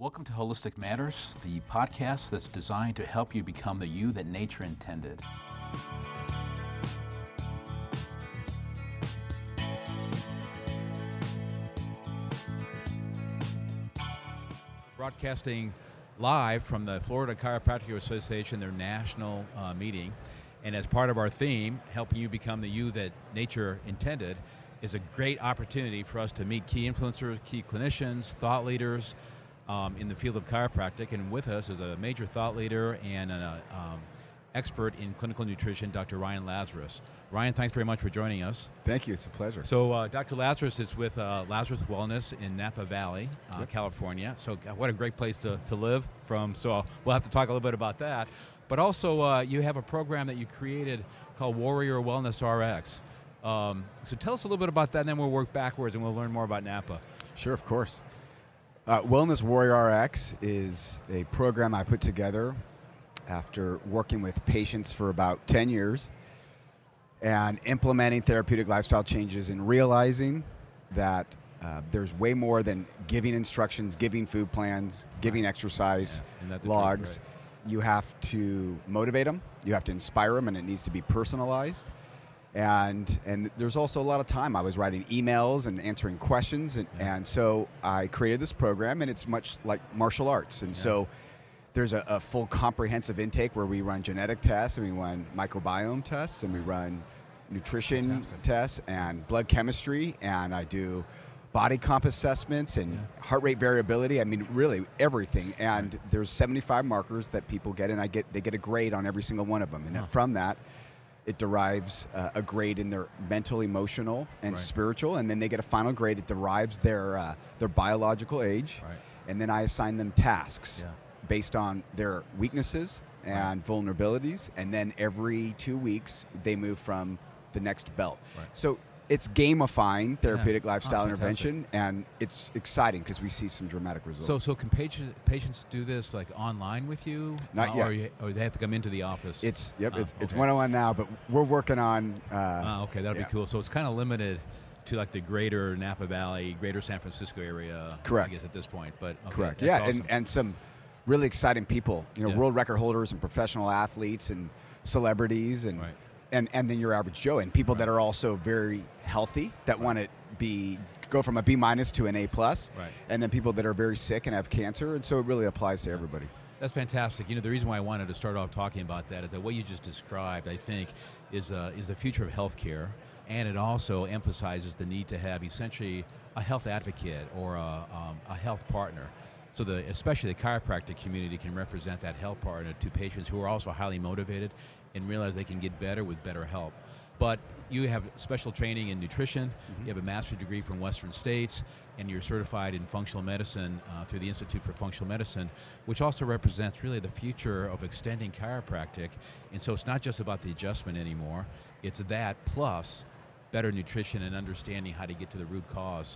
Welcome to Holistic Matters, the podcast that's designed to help you become the you that nature intended. Broadcasting live from the Florida Chiropractic Association, their national meeting. And as part of our theme, helping you become the you that nature intended, is a great opportunity for us to meet key influencers, key clinicians, thought leaders in the field of chiropractic. And with us is a major thought leader and an expert in clinical nutrition, Dr. Ryan Lazarus. Ryan, thanks very much for joining us. Thank you. It's a pleasure. So Dr. Lazarus is with Lazarus Wellness in Napa Valley, California. So what a great place to live from. So we'll have to talk a little bit about that. But also you have a program that you created called Warrior Wellness RX. So tell us a little bit about that, and then we'll work backwards and we'll learn more about Napa. Sure, of course. Wellness Warrior RX is a program I put together after working with patients for about 10 years and implementing therapeutic lifestyle changes and realizing that there's way more than giving instructions, giving food plans, giving exercise logs. You have to motivate them, you have to inspire them, and it needs to be personalized. And there's also a lot of time. I was writing emails and answering questions, and so I created this program, and it's much like martial arts. And so there's a full comprehensive intake where we run genetic tests, and we run microbiome tests, and we run nutrition tests and blood chemistry, and I do body comp assessments and heart rate variability. I mean, really everything. And there's 75 markers that people get, and they get a grade on every single one of them. And from that, it derives a grade in their mental, emotional, and spiritual, and then they get a final grade. It derives their biological age, and then I assign them tasks based on their weaknesses and vulnerabilities, and then every 2 weeks they move from the next belt. So it's gamifying therapeutic lifestyle intervention, and it's exciting because we see some dramatic results. So can patients do this like online with you? Not yet. Or they have to come into the office? It's one-on-one now, but we're working on... that'll be cool. So it's kind of limited to like the greater Napa Valley, greater San Francisco area, correct, I guess at this point. But correct, awesome. and some really exciting people, world record holders and professional athletes and celebrities and then your average Joe, and people that are also very healthy, that want to go from a B- to an A+, and then people that are very sick and have cancer, and so it really applies to everybody. That's fantastic. The reason why I wanted to start off talking about that is that what you just described, I think, is the future of healthcare, and it also emphasizes the need to have essentially a health advocate or a health partner. So especially the chiropractic community can represent that health partner to patients who are also highly motivated and realize they can get better with better help. But you have special training in nutrition, you have a master's degree from Western States, and you're certified in functional medicine through the Institute for Functional Medicine, which also represents really the future of extending chiropractic. And so it's not just about the adjustment anymore, it's that plus better nutrition and understanding how to get to the root cause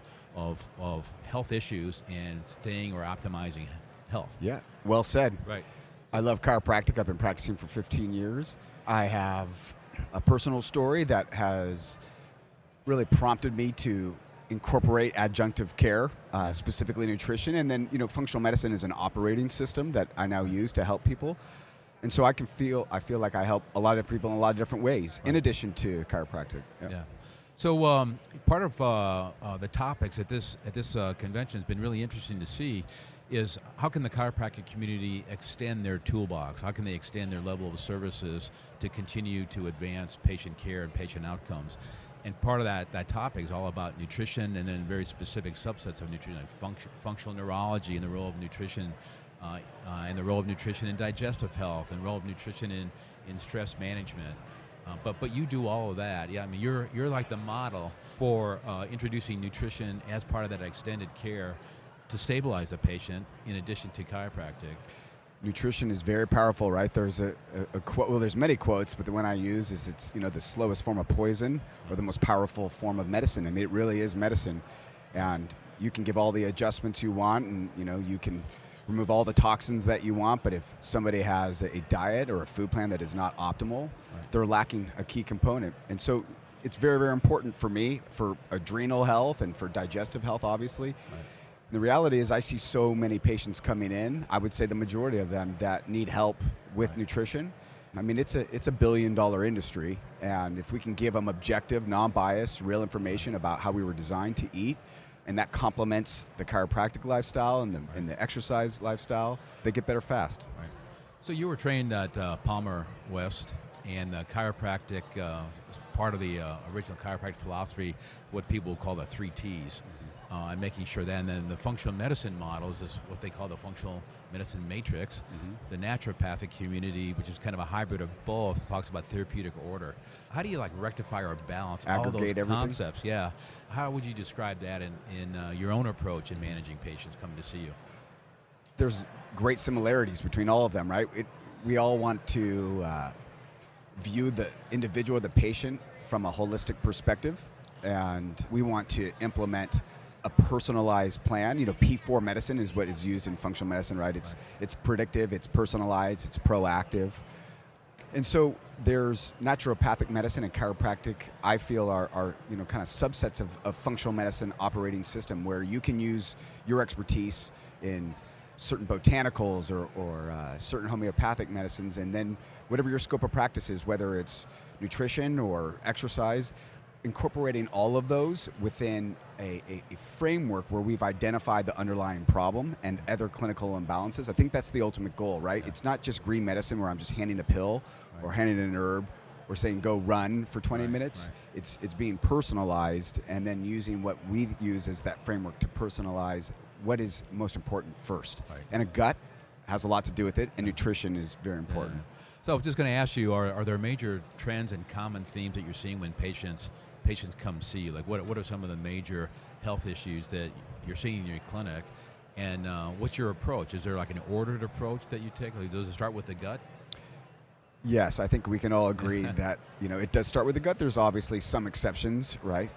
of health issues and staying or optimizing health. Yeah, well said. Right. I love chiropractic. I've been practicing for 15 years. I have a personal story that has really prompted me to incorporate adjunctive care, specifically nutrition. And then, functional medicine is an operating system that I now use to help people. And so I feel like I help a lot of people in a lot of different ways, in addition to chiropractic. Yeah. So part of the topics at this convention has been really interesting to see is how can the chiropractic community extend their toolbox? How can they extend their level of services to continue to advance patient care and patient outcomes? And part of that topic is all about nutrition and then very specific subsets of nutrition, like functional neurology and the role of nutrition and the role of nutrition in digestive health and role of nutrition in stress management. But you do all of that. Yeah, I mean, you're like the model for introducing nutrition as part of that extended care to stabilize the patient in addition to chiropractic. Nutrition is very powerful, right? There's a quote, well, there's many quotes, but the one I use is it's, the slowest form of poison or the most powerful form of medicine. I mean, it really is medicine. And you can give all the adjustments you want, and, you can remove all the toxins that you want, but if somebody has a diet or a food plan that is not optimal, they're lacking a key component. And so it's very, very important for me, for adrenal health and for digestive health, obviously. The reality is I see so many patients coming in, I would say the majority of them, that need help with nutrition. I mean, it's a billion-dollar industry, and if we can give them objective, non-biased, real information about how we were designed to eat, and that complements the chiropractic lifestyle and the exercise lifestyle, they get better fast. Right. So you were trained at Palmer West, and chiropractic is part of the original chiropractic philosophy, what people call the 3 T's. And making sure that, and then the functional medicine model is what they call the functional medicine matrix. The naturopathic community, which is kind of a hybrid of both, talks about therapeutic order. How do you like rectify or balance all those Aggregate concepts? Yeah. How would you describe that in your own approach in managing patients coming to see you? There's great similarities between all of them, right? We all want to view the individual, the patient, from a holistic perspective, and we want to implement a personalized plan. You know, P4 medicine is what is used in functional medicine, right? It's predictive, it's personalized, it's proactive. And so there's naturopathic medicine and chiropractic, I feel, are kind of subsets of functional medicine operating system, where you can use your expertise in certain botanicals or certain homeopathic medicines, and then whatever your scope of practice is, whether it's nutrition or exercise, incorporating all of those within a framework where we've identified the underlying problem and other clinical imbalances. I think that's the ultimate goal, right? Yeah. It's not just green medicine where I'm just handing a pill or handing an herb or saying go run for 20 minutes. Right. It's being personalized, and then using what we use as that framework to personalize what is most important first. Right. And a gut has a lot to do with it, and nutrition is very important. Yeah. So I'm just going to ask you, are there major trends and common themes that you're seeing when patients come see you? Like what are some of the major health issues that you're seeing in your clinic, and what's your approach? Is there like an ordered approach that you take? Like, does it start with the gut? Yes, I think we can all agree that it does start with the gut. There's obviously some exceptions, right?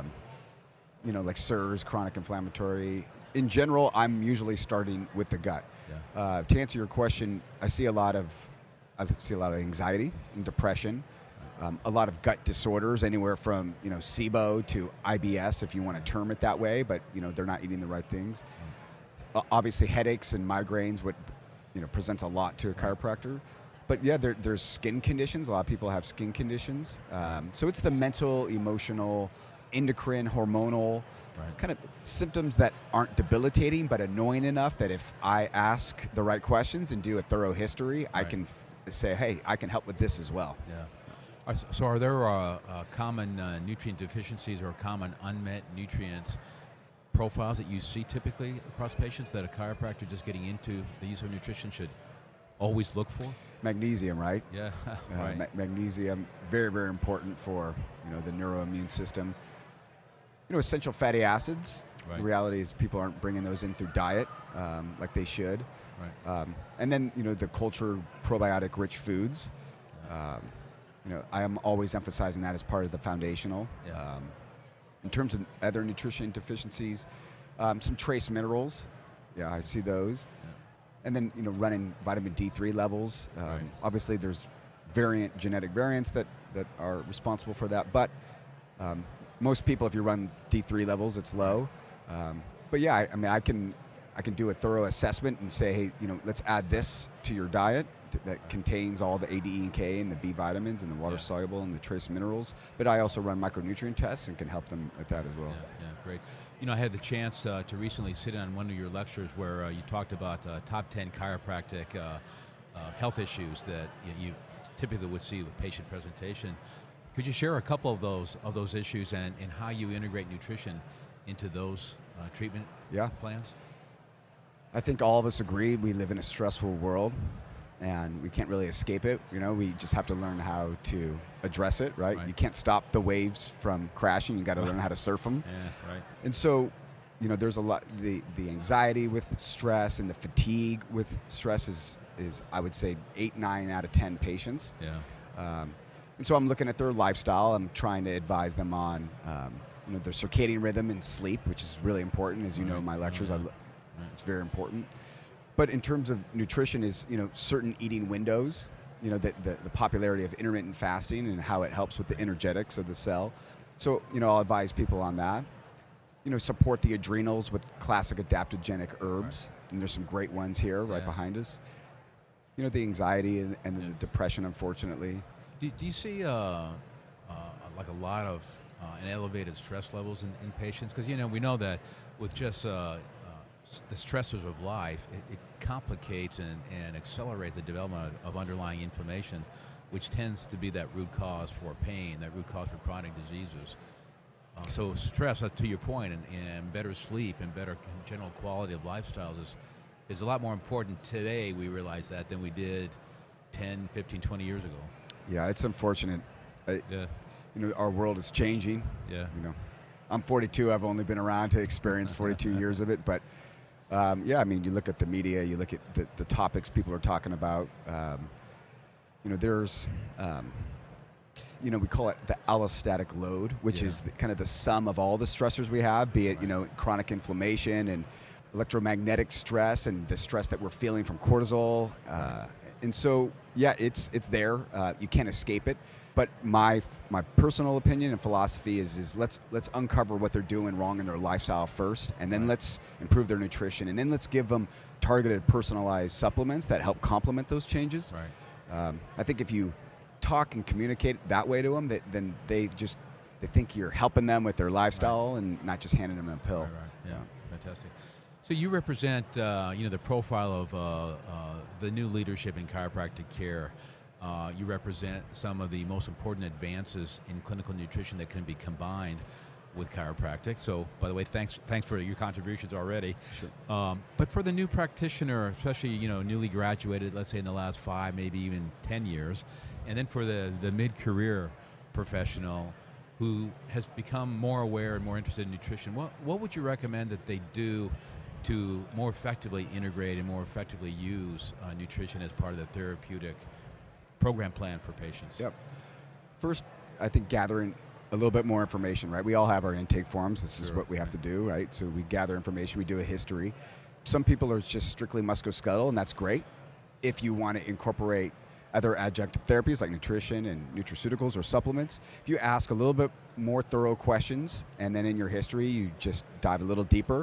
Like SIRS, chronic inflammatory. In general, I'm usually starting with the gut. Yeah. To answer your question, I see a lot of anxiety and depression, a lot of gut disorders, anywhere from SIBO to IBS, if you want to term it that way, but they're not eating the right things. Obviously, headaches and migraines, what presents a lot to a chiropractor. But yeah, there's skin conditions. A lot of people have skin conditions. So it's the mental, emotional, endocrine, hormonal kind of symptoms that aren't debilitating, but annoying enough that if I ask the right questions and do a thorough history, I can say, hey, I can help with this as well. Yeah. So are there common nutrient deficiencies or common unmet nutrients profiles that you see typically across patients that a chiropractor just getting into the use of nutrition should always look for? Magnesium, right? Yeah, Magnesium, very, very important for the neuroimmune system. Essential fatty acids. Right. The reality is people aren't bringing those in through diet like they should. Right. And then the cultured probiotic-rich foods. I am always emphasizing that as part of the foundational. Yeah. In terms of other nutrition deficiencies, some trace minerals. Yeah, I see those. Yeah. And then running vitamin D3 levels. Obviously, there's genetic variants that are responsible for that, but most people, if you run D3 levels, it's low. But yeah, I can do a thorough assessment and say, hey, let's add this to your diet that contains all the A, D, E, and K and the B vitamins and the water soluble and the trace minerals. But I also run micronutrient tests and can help them at that as well. Yeah, great. I had the chance to recently sit on one of your lectures where you talked about top 10 chiropractic health issues that you typically would see with patient presentation. Could you share a couple of those issues and how you integrate nutrition into those treatment plans? I think all of us agree we live in a stressful world, and we can't really escape it. We just have to learn how to address it, right? You can't stop the waves from crashing. You got to learn how to surf them. Yeah, right. And so, there's a lot. The anxiety with stress and the fatigue with stress is I would say 8, 9 out of 10 patients. Yeah. And so I'm looking at their lifestyle. I'm trying to advise them on their circadian rhythm and sleep, which is really important. As you know, in my lectures, it's very important. But in terms of nutrition is, certain eating windows, the popularity of intermittent fasting and how it helps with the energetics of the cell. So, I'll advise people on that. support the adrenals with classic adaptogenic herbs, and there's some great ones here right behind us. The anxiety and the depression, unfortunately. Do you see like a lot of an elevated stress levels in patients? Because we know that with just the stressors of life, it complicates and accelerates the development of underlying inflammation, which tends to be that root cause for pain, that root cause for chronic diseases. So stress, to your point, and better sleep and better general quality of lifestyles is a lot more important today, we realize that, than we did 10, 15, 20 years ago. Yeah, it's unfortunate. Our world is changing. Yeah. I'm 42. I've only been around to experience 42 years of it. But, you look at the media, you look at the topics people are talking about. There's... we call it the allostatic load, which is kind of the sum of all the stressors we have, be it, chronic inflammation and electromagnetic stress and the stress that we're feeling from cortisol. And so, it's there. You can't escape it. But my personal opinion and philosophy is let's uncover what they're doing wrong in their lifestyle first, and then let's improve their nutrition, and then let's give them targeted, personalized supplements that help complement those changes. Right. I think if you talk and communicate that way to them, then they think you're helping them with their lifestyle and not just handing them a pill. Right. Yeah, fantastic. So you represent the profile of the new leadership in chiropractic care. You represent some of the most important advances in clinical nutrition that can be combined with chiropractic. So, by the way, thanks for your contributions already. Sure. But for the new practitioner, especially newly graduated, let's say in the last 5, maybe even 10 years, and then for the mid-career professional who has become more aware and more interested in nutrition, what would you recommend that they do to more effectively integrate and more effectively use nutrition as part of the therapeutic program plan for patients? Yep. First, I think gathering a little bit more information, right? We all have our intake forms. This is what we have to do, right? So we gather information, we do a history. Some people are just strictly musculoskeletal, and that's great. If you want to incorporate other adjunctive therapies like nutrition and nutraceuticals or supplements, if you ask a little bit more thorough questions, and then in your history you just dive a little deeper,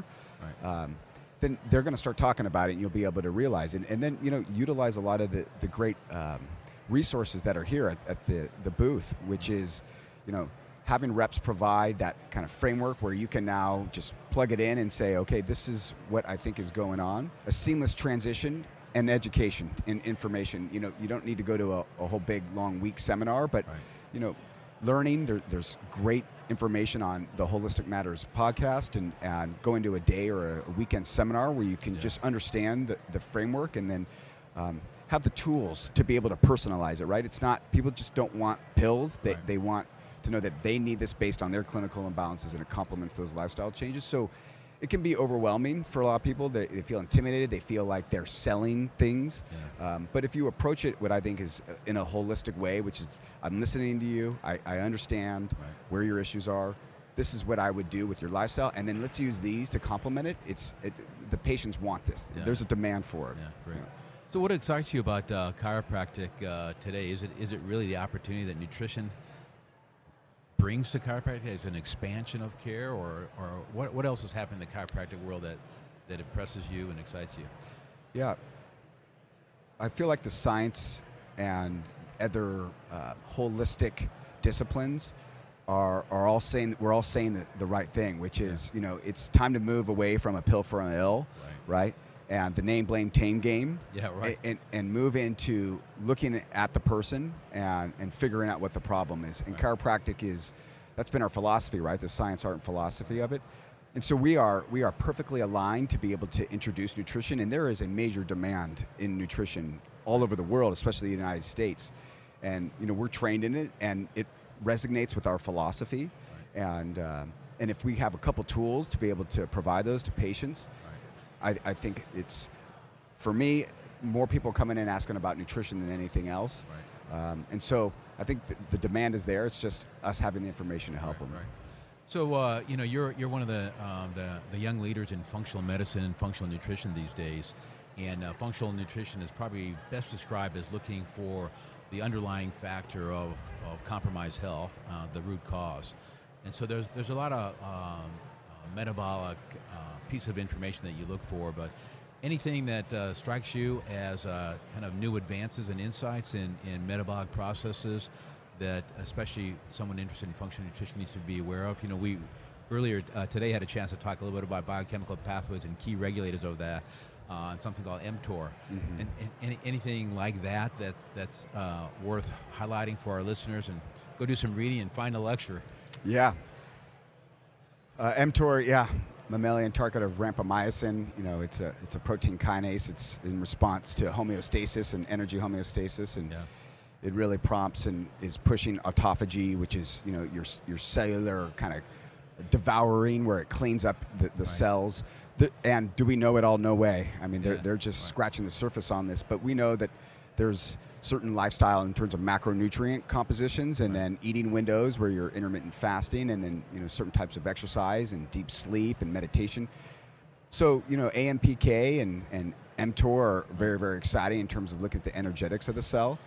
then they're going to start talking about it, and you'll be able to realize it. And then, utilize a lot of the great resources that are here at the booth, which is, having reps provide that kind of framework where you can now just plug it in and say, okay, this is what I think is going on. A seamless transition and education and information. You don't need to go to a whole big, long week seminar, but, learning, there's great information on the Holistic Matters podcast, and going to a day or a weekend seminar where you can just understand the framework, and then have the tools to be able to personalize it, right? It's not, people just don't want pills. They want to know that they need this based on their clinical imbalances, and it complements those lifestyle changes. So it can be overwhelming for a lot of people. They feel intimidated. They feel like they're selling things. Yeah. But if you approach it, what I think is in a holistic way, which is, I'm listening to you. I understand where your issues are. This is what I would do with your lifestyle, and then let's use these to complement it. The patients want this. Yeah. There's a demand for it. Yeah, great. So what excites you about chiropractic today? Is it really the opportunity that nutrition brings to chiropractic as an expansion of care, or what else is happening in the chiropractic world that impresses you and excites you? Yeah, I feel like the science and other holistic disciplines are all saying, we're all saying the right thing, which is, it's time to move away from a pill for an ill, right? And the name, blame, tame game, and move into looking at the person and figuring out what the problem is. And chiropractic that's been our philosophy, right? The science, art, and philosophy of it. And so we are perfectly aligned to be able to introduce nutrition, and there is a major demand in nutrition all over the world, especially the United States. And we're trained in it, and it resonates with our philosophy. And if we have a couple tools to be able to provide those to patients, I think it's, for me, more people coming in asking about nutrition than anything else. And so I think the demand is there. It's just us having the information to help them. So, you're one of the young leaders in functional medicine and functional nutrition these days. And functional nutrition is probably best described as looking for the underlying factor of compromised health, the root cause. And so there's a lot of metabolic piece of information that you look for, but anything that strikes you as kind of new advances and insights in metabolic processes that especially someone interested in functional nutrition needs to be aware of? We earlier today had a chance to talk a little bit about biochemical pathways and key regulators of that, and something called mTOR. Mm-hmm. And anything like that's worth highlighting for our listeners, and go do some reading and find a lecture. Yeah. mTOR, mammalian target of rapamycin. It's a protein kinase. It's in response to homeostasis and energy homeostasis, and it really prompts and is pushing autophagy, which is your cellular kind of devouring, where it cleans up the cells. And do we know it all? No way. I mean, they're just scratching the surface on this, but we know that there's certain lifestyle in terms of macronutrient compositions, and then eating windows where you're intermittent fasting, and then certain types of exercise and deep sleep and meditation. So AMPK and mTOR are very, very exciting in terms of looking at the energetics of the cell.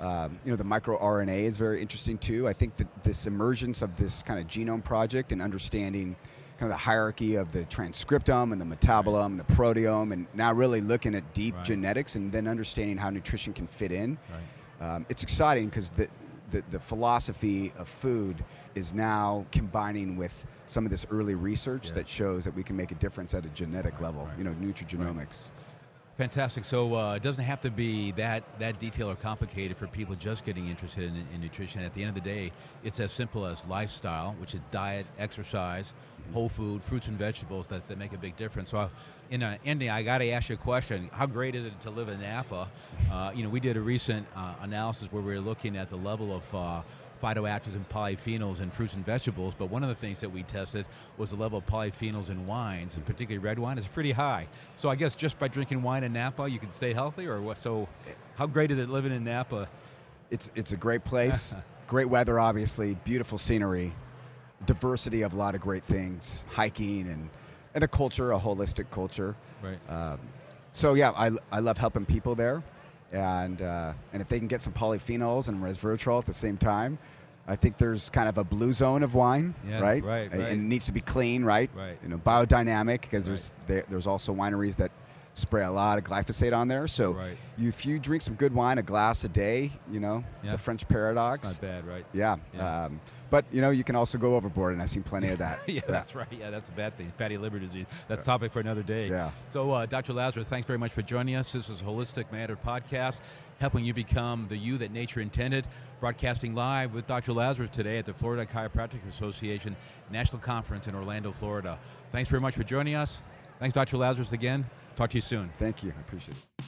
The microRNA is very interesting too. I think that this emergence of this kind of genome project and understanding kind of the hierarchy of the transcriptome and the metabolome and the proteome, and now really looking at deep genetics and then understanding how nutrition can fit in. It's exciting because the philosophy of food is now combining with some of this early research that shows that we can make a difference at a genetic level, nutrigenomics. Fantastic. So it doesn't have to be that detailed or complicated for people just getting interested in nutrition. At the end of the day, it's as simple as lifestyle, which is diet, exercise, whole food, fruits and vegetables that make a big difference. So in ending, I got to ask you a question. How great is it to live in Napa? We did a recent analysis where we were looking at the level of phytoactives and polyphenols in fruits and vegetables, but one of the things that we tested was the level of polyphenols in wines, and particularly red wine is pretty high. So I guess just by drinking wine in Napa, you can stay healthy, or what? So how great is it living in Napa? It's a great place, great weather, obviously, beautiful scenery, diversity of a lot of great things, hiking and a culture, a holistic culture. Right. So I love helping people there. And if they can get some polyphenols and resveratrol at the same time, I think there's kind of a blue zone of wine, right? Right. And it needs to be clean, right? Right. Biodynamic, because there's also wineries that spray a lot of glyphosate on there. So if you drink some good wine, a glass a day, the French paradox. It's not bad, right? Yeah. But you can also go overboard, and I've seen plenty of that. That's right. Yeah, that's a bad thing. Fatty liver disease. That's a topic for another day. Yeah. So, Dr. Lazarus, thanks very much for joining us. This is Holistic Matter Podcast, helping you become the you that nature intended. Broadcasting live with Dr. Lazarus today at the Florida Chiropractic Association National Conference in Orlando, Florida. Thanks very much for joining us. Thanks, Dr. Lazarus, again. Talk to you soon. Thank you. I appreciate it.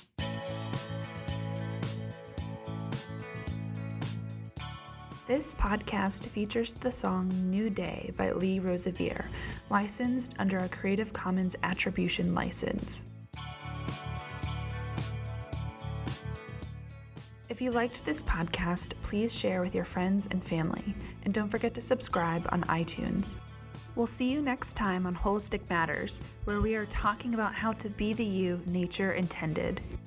This podcast features the song New Day by Lee Rosevere, licensed under a Creative Commons Attribution license. If you liked this podcast, please share with your friends and family, and don't forget to subscribe on iTunes. We'll see you next time on Holistic Matters, where we are talking about how to be the you nature intended.